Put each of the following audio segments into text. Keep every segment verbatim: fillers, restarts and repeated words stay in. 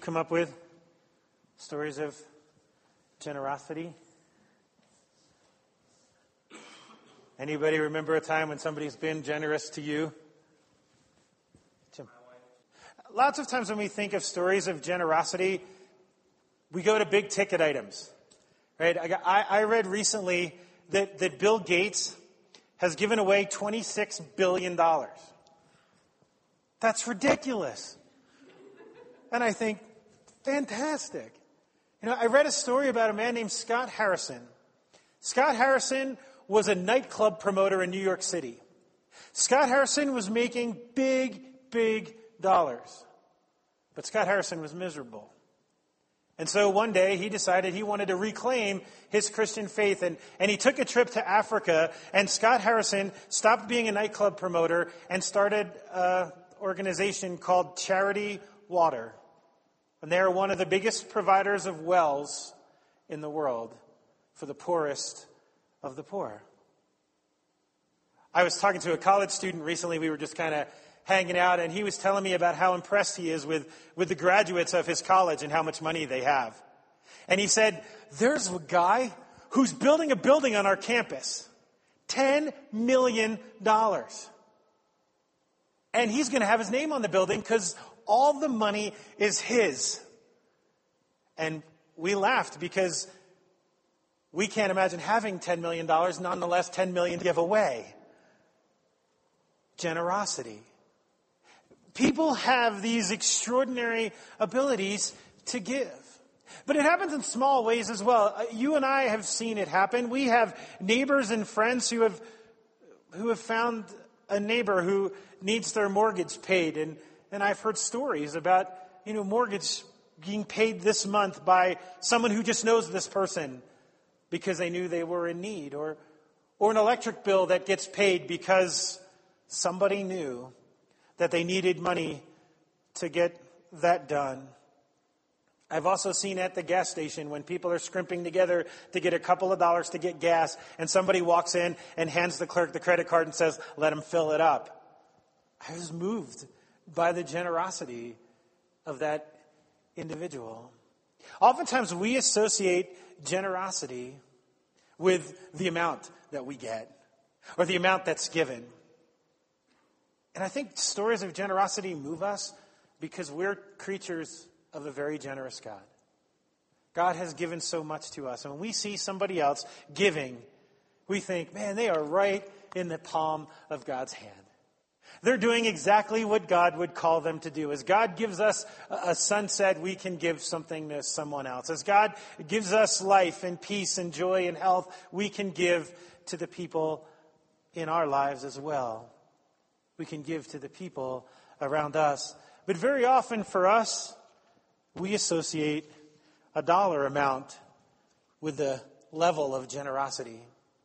come up with stories of generosity? Anybody remember a time when somebody's been generous to you? Jim. Lots of times when we think of stories of generosity, we go to big ticket items, right? I, got, I, I read recently that, that Bill Gates has given away twenty-six billion dollars. That's ridiculous. And I think, fantastic. You know, I read a story about a man named Scott Harrison. Scott Harrison was a nightclub promoter in New York City. Scott Harrison was making big, big dollars. But Scott Harrison was miserable. And so one day he decided he wanted to reclaim his Christian faith. And, and he took a trip to Africa. And Scott Harrison stopped being a nightclub promoter and started an organization called Charity Water. And they are one of the biggest providers of wells in the world for the poorest of the poor. I was talking to a college student recently. We were just kind of hanging out, and he was telling me about how impressed he is with, with the graduates of his college and how much money they have. And he said, there's a guy who's building a building on our campus. ten million dollars. And he's going to have his name on the building because all the money is his. And we laughed because we can't imagine having ten million dollars, nonetheless ten million dollars to give away. Generosity. People have these extraordinary abilities to give. But it happens in small ways as well. You and I have seen it happen. We have neighbors and friends who have who have found a neighbor who needs their mortgage paid. And, and I've heard stories about, you know, mortgage being paid this month by someone who just knows this person because they knew they were in need. Or, or an electric bill that gets paid because somebody knew that they needed money to get that done. I've also seen at the gas station when people are scrimping together to get a couple of dollars to get gas, and somebody walks in and hands the clerk the credit card and says, let him fill it up. I was moved by the generosity of that individual. Oftentimes we associate generosity with the amount that we get or the amount that's given. And I think stories of generosity move us because we're creatures of a very generous God. God has given so much to us. And when we see somebody else giving, we think, man, they are right in the palm of God's hand. They're doing exactly what God would call them to do. As God gives us a sunset, we can give something to someone else. As God gives us life and peace and joy and health, we can give to the people in our lives as well. We can give to the people around us. But very often for us, we associate a dollar amount with the level of generosity.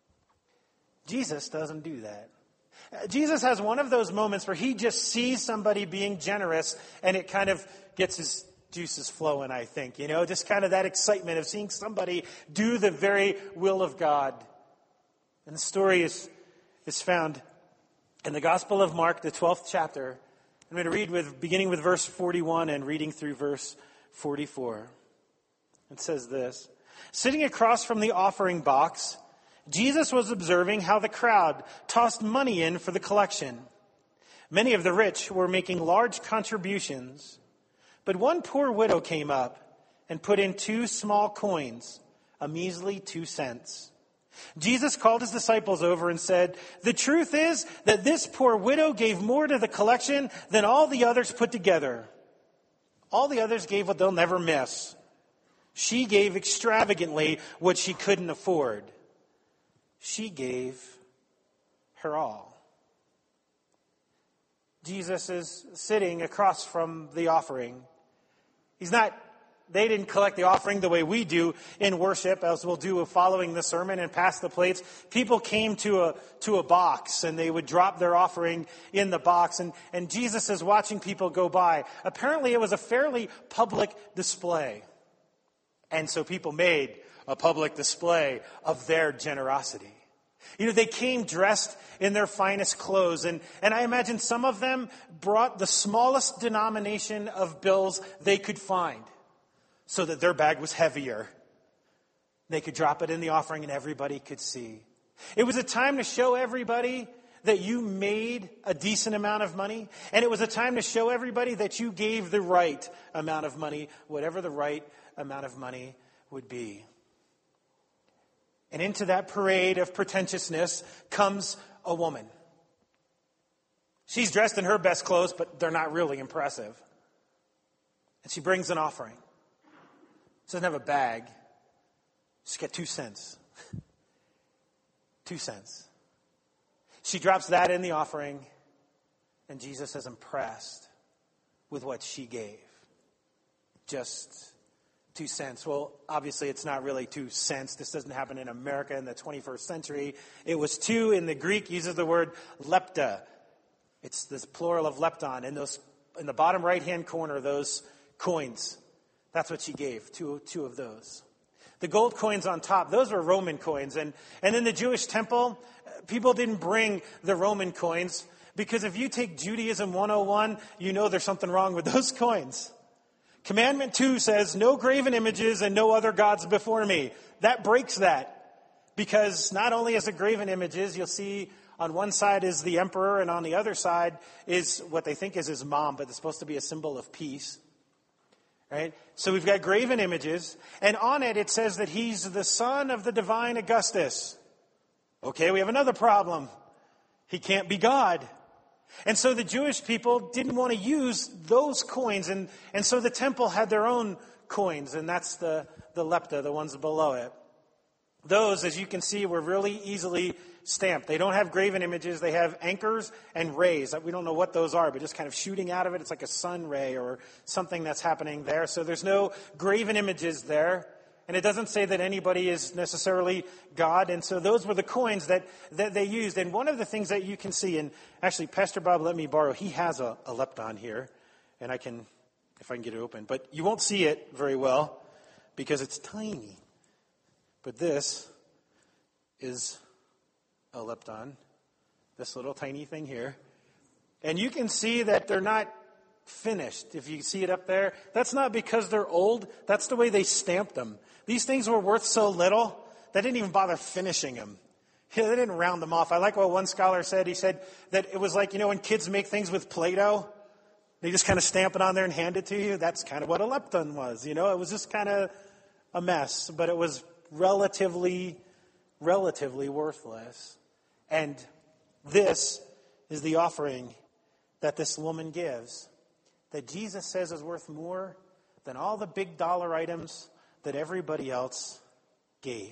Jesus doesn't do that. Jesus has one of those moments where he just sees somebody being generous and it kind of gets his juices flowing, I think. You know, just kind of that excitement of seeing somebody do the very will of God. And the story is, is found in the Gospel of Mark, the twelfth chapter. I'm going to read with beginning with verse forty-one and reading through verse forty-four. It says this: sitting across from the offering box, Jesus was observing how the crowd tossed money in for the collection. Many of the rich were making large contributions, but one poor widow came up and put in two small coins, a measly two cents. Jesus called his disciples over and said, the truth is that this poor widow gave more to the collection than all the others put together. All the others gave what they'll never miss. She gave extravagantly what she couldn't afford. She gave her all. Jesus is sitting across from the offering. He's not They didn't collect the offering the way we do in worship, as we'll do following the sermon and pass the plates. People came to a to a box, and they would drop their offering in the box. And, and Jesus is watching people go by. Apparently, it was a fairly public display. And so people made a public display of their generosity. You know, they came dressed in their finest clothes. And, and I imagine some of them brought the smallest denomination of bills they could find so that their bag was heavier. They could drop it in the offering and everybody could see. It was a time to show everybody that you made a decent amount of money. And it was a time to show everybody that you gave the right amount of money, whatever the right amount of money would be. And into that parade of pretentiousness comes a woman. She's dressed in her best clothes, but they're not really impressive. And she brings an offering. She doesn't have a bag. She's got two cents. Two cents. She drops that in the offering, and Jesus is impressed with what she gave. Just two cents. Well, obviously it's not really two cents. This doesn't happen in America in the twenty-first century. It was two. In the Greek, uses the word lepta. It's this plural of lepton. In those, in the bottom right-hand corner, those coins. That's what she gave, two, two of those. The gold coins on top, those were Roman coins. And, and in the Jewish temple, people didn't bring the Roman coins because if you take Judaism one oh one, you know there's something wrong with those coins. Commandment two says, no graven images and no other gods before me. That breaks that because not only is it graven images, you'll see on one side is the emperor and on the other side is what they think is his mom, but it's supposed to be a symbol of peace. Right? So we've got graven images, and on it it says that he's the son of the divine Augustus. Okay, we have another problem. He can't be God. And so the Jewish people didn't want to use those coins, and, and so the temple had their own coins, and that's the, the lepta, the ones below it. Those, as you can see, were really easily stamped. They don't have graven images. They have anchors and rays. We don't know what those are, but just kind of shooting out of it. It's like a sun ray or something that's happening there. So there's no graven images there. And it doesn't say that anybody is necessarily God. And so those were the coins that, that they used. And one of the things that you can see, and actually Pastor Bob let me borrow, he has a, a lepton here. And I can, if I can get it open. But you won't see it very well because it's tiny. But this is a lepton, this little tiny thing here. And you can see that they're not finished. If you see it up there, that's not because they're old. That's the way they stamped them. These things were worth so little, they didn't even bother finishing them. They didn't round them off. I like what one scholar said. He said that it was like, you know, when kids make things with Play-Doh, they just kind of stamp it on there and hand it to you. That's kind of what a lepton was. You know, it was just kind of a mess, but it was relatively, relatively worthless. And this is the offering that this woman gives, that Jesus says is worth more than all the big dollar items that everybody else gave.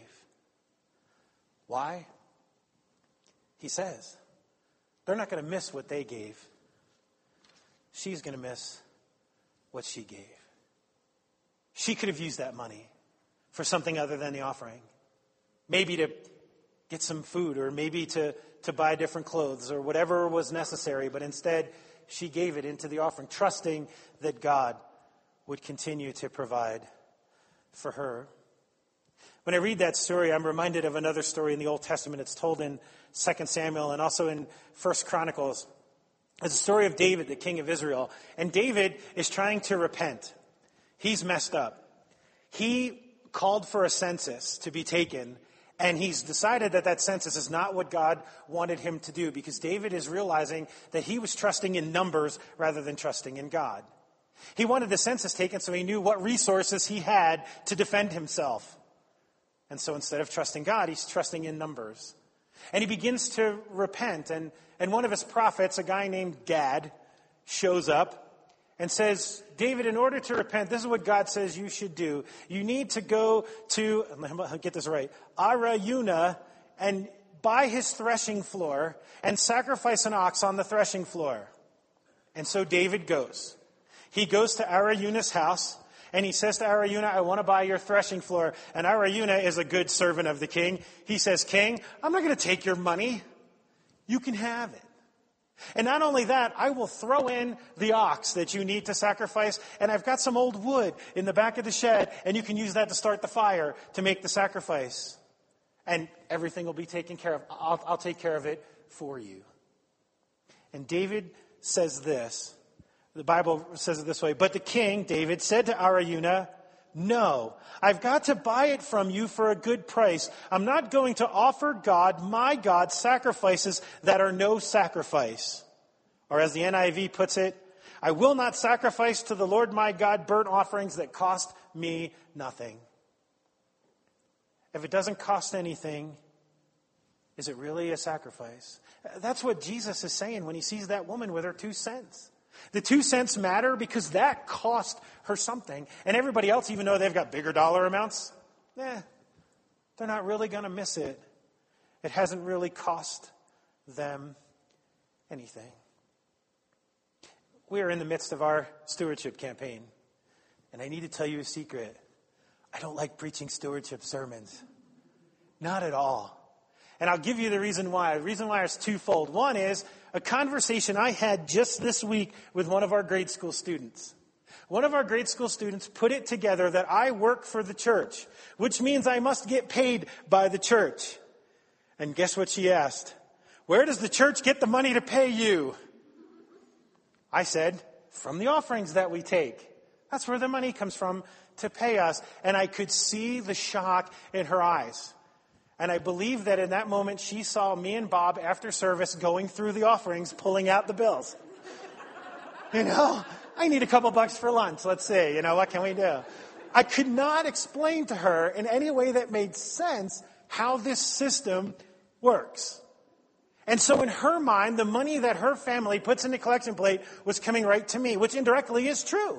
Why? He says, they're not going to miss what they gave. She's going to miss what she gave. She could have used that money for something other than the offering. Maybe to get some food, or maybe to, to buy different clothes, or whatever was necessary. But instead, she gave it into the offering, trusting that God would continue to provide for her. When I read that story, I'm reminded of another story in the Old Testament. It's told in Second Samuel and also in First Chronicles. It's a story of David, the king of Israel. And David is trying to repent. He's messed up. He called for a census to be taken, and he's decided that that census is not what God wanted him to do, because David is realizing that he was trusting in numbers rather than trusting in God. He wanted the census taken so he knew what resources he had to defend himself. And so instead of trusting God, he's trusting in numbers. And he begins to repent. And, and one of his prophets, a guy named Gad, shows up and says, David, in order to repent, this is what God says you should do. You need to go to, I'll get this right, Araunah, and buy his threshing floor and sacrifice an ox on the threshing floor. And so David goes. He goes to Araunah's house, and he says to Araunah, I want to buy your threshing floor. And Araunah is a good servant of the king. He says, King, I'm not going to take your money. You can have it. And not only that, I will throw in the ox that you need to sacrifice, and I've got some old wood in the back of the shed, and you can use that to start the fire to make the sacrifice. and everything will be taken care of. I'll, I'll take care of it for you. And David says this. The Bible says it this way. But the king, David, said to Araunah, no, I've got to buy it from you for a good price. I'm not going to offer God, my God, sacrifices that are no sacrifice. Or as the N I V puts it, I will not sacrifice to the Lord my God burnt offerings that cost me nothing. If it doesn't cost anything, is it really a sacrifice? That's what Jesus is saying when he sees that woman with her two cents. The two cents matter because that cost her something. And everybody else, even though they've got bigger dollar amounts, eh, they're not really going to miss it. It hasn't really cost them anything. We are in the midst of our stewardship campaign. And I need to tell you a secret. I don't like preaching stewardship sermons. Not at all. And I'll give you the reason why. The reason why is twofold. One is a conversation I had just this week with one of our grade school students. One of our grade school students put it together that I work for the church, which means I must get paid by the church. And guess what she asked? Where does the church get the money to pay you? I said, from the offerings that we take. That's where the money comes from to pay us. And I could see the shock in her eyes. And I believe that in that moment, she saw me and Bob after service going through the offerings, pulling out the bills. You know, I need a couple bucks for lunch. Let's see, you know, what can we do? I could not explain to her in any way that made sense how this system works. And so in her mind, the money that her family puts in the collection plate was coming right to me, which indirectly is true.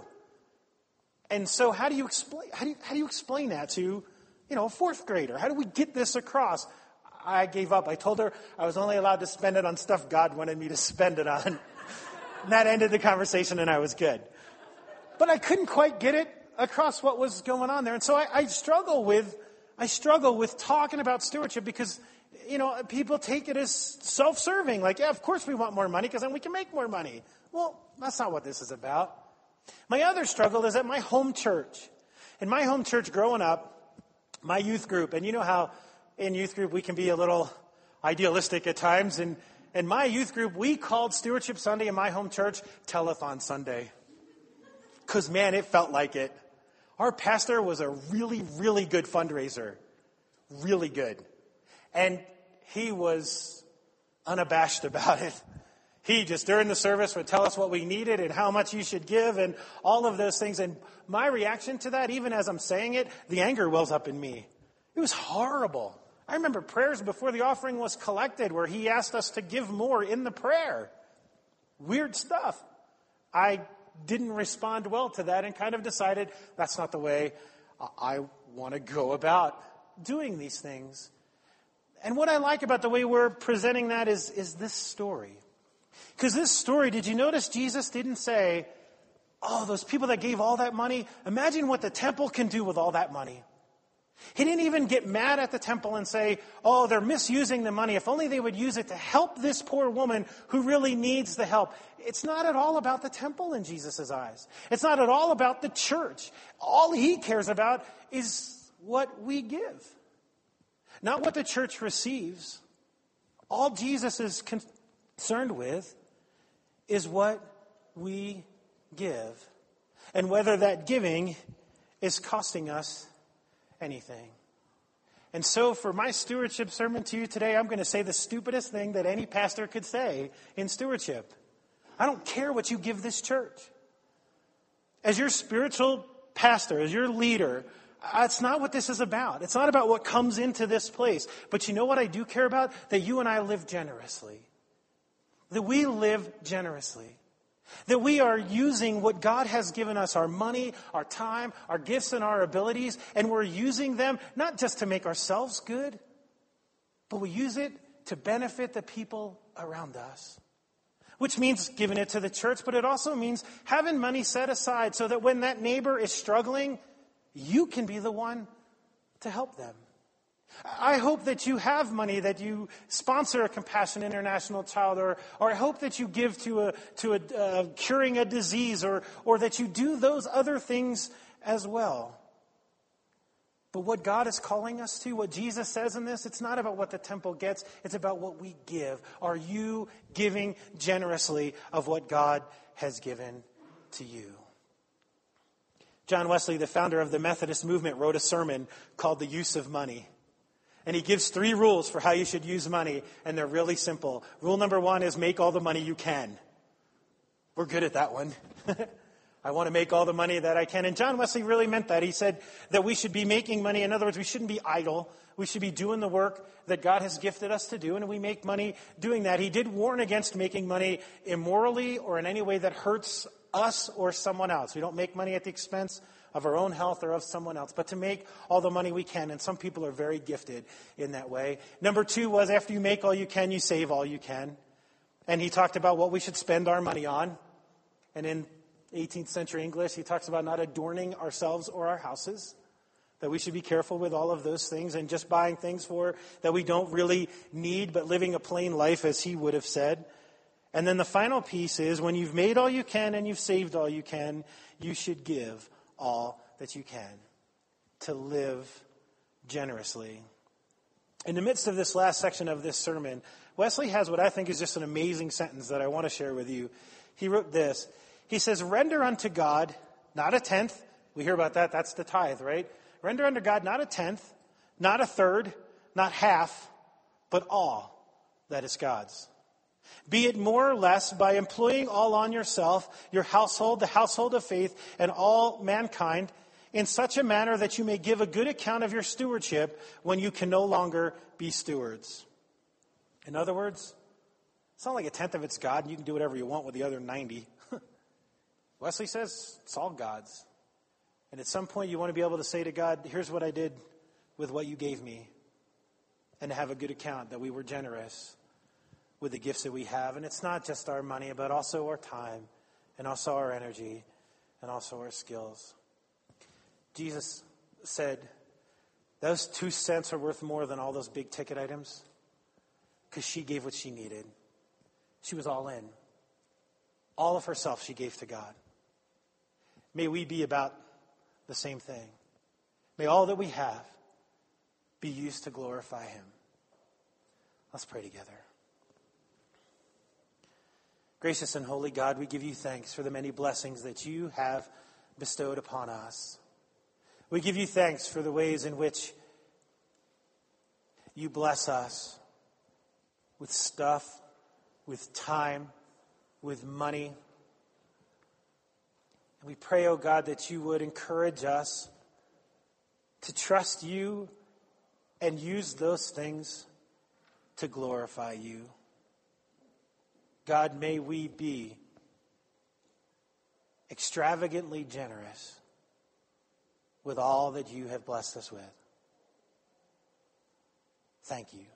And so how do you explain, how do you, how do you explain that to You know, a fourth grader? How do we get this across? I gave up. I told her I was only allowed to spend it on stuff God wanted me to spend it on. And that ended the conversation and I was good. But I couldn't quite get it across what was going on there. And so I, I struggle with, I struggle with talking about stewardship because, you know, people take it as self-serving. Like, yeah, of course we want more money because then we can make more money. Well, that's not what this is about. My other struggle is at my home church. In my home church growing up, my youth group, and you know how in youth group we can be a little idealistic at times. And in my youth group, we called Stewardship Sunday in my home church Telethon Sunday. Because, man, it felt like it. Our pastor was a really, really good fundraiser. Really good. And he was unabashed about it. He just, during the service, would tell us what we needed and how much you should give and all of those things. And my reaction to that, even as I'm saying it, the anger wells up in me. It was horrible. I remember prayers before the offering was collected where he asked us to give more in the prayer. Weird stuff. I didn't respond well to that and kind of decided that's not the way I want to go about doing these things. And what I like about the way we're presenting that is, is this story. Because this story, did you notice Jesus didn't say, oh, those people that gave all that money, imagine what the temple can do with all that money. He didn't even get mad at the temple and say, oh, they're misusing the money. If only they would use it to help this poor woman who really needs the help. It's not at all about the temple in Jesus' eyes. It's not at all about the church. All he cares about is what we give. Not what the church receives. All Jesus is concerned with is what we give. And whether that giving is costing us anything. And so for my stewardship sermon to you today, I'm going to say the stupidest thing that any pastor could say in stewardship. I don't care what you give this church. As your spiritual pastor, as your leader, that's not what this is about. It's not about what comes into this place. But you know what I do care about? That you and I live generously. That we live generously. That we are using what God has given us, our money, our time, our gifts, and our abilities, and we're using them not just to make ourselves good, but we use it to benefit the people around us. Which means giving it to the church, but it also means having money set aside so that when that neighbor is struggling, you can be the one to help them. I hope that you have money, that you sponsor a Compassion International child, or, or I hope that you give to a to a uh, curing a disease, or or that you do those other things as well. But what God is calling us to, what Jesus says in this, it's not about what the temple gets. It's about what we give. Are you giving generously of what God has given to you? John Wesley, the founder of the Methodist movement, wrote a sermon called The Use of Money. And he gives three rules for how you should use money, and they're really simple. Rule number one is make all the money you can. We're good at that one. I want to make all the money that I can. And John Wesley really meant that. He said that we should be making money. In other words, we shouldn't be idle. We should be doing the work that God has gifted us to do, and we make money doing that. He did warn against making money immorally or in any way that hurts us or someone else. We don't make money at the expense of our own health or of someone else, but to make all the money we can, and some people are very gifted in that way. Number two was after you make all you can, you save all you can. And he talked about what we should spend our money on. And in eighteenth century English, he talks about not adorning ourselves or our houses, that we should be careful with all of those things and just buying things for that we don't really need, but living a plain life, as he would have said. And then the final piece is when you've made all you can and you've saved all you can, you should give all that you can to live generously. In the midst of this last section of this sermon, Wesley has what I think is just an amazing sentence that I want to share with you. He wrote this. He says, render unto God, not a tenth. We hear about that. That's the tithe, right? Render unto God not a tenth, not a third, not half, but all that is God's. Be it more or less by employing all on yourself, your household, the household of faith, and all mankind, in such a manner that you may give a good account of your stewardship when you can no longer be stewards. In other words, it's not like a tenth of it's God and you can do whatever you want with the other ninety. Wesley says it's all God's. And at some point you want to be able to say to God, here's what I did with what you gave me. And to have a good account that we were generous with the gifts that we have. And it's not just our money, but also our time and also our energy and also our skills. Jesus said those two cents are worth more than all those big ticket items because she gave what she needed. She was all in. All of herself she gave to God. May we be about the same thing. May all that we have be used to glorify him. Let's pray together. Gracious and holy God, we give you thanks for the many blessings that you have bestowed upon us. We give you thanks for the ways in which you bless us with stuff, with time, with money. And we pray, oh God, that you would encourage us to trust you and use those things to glorify you. God, may we be extravagantly generous with all that you have blessed us with. Thank you.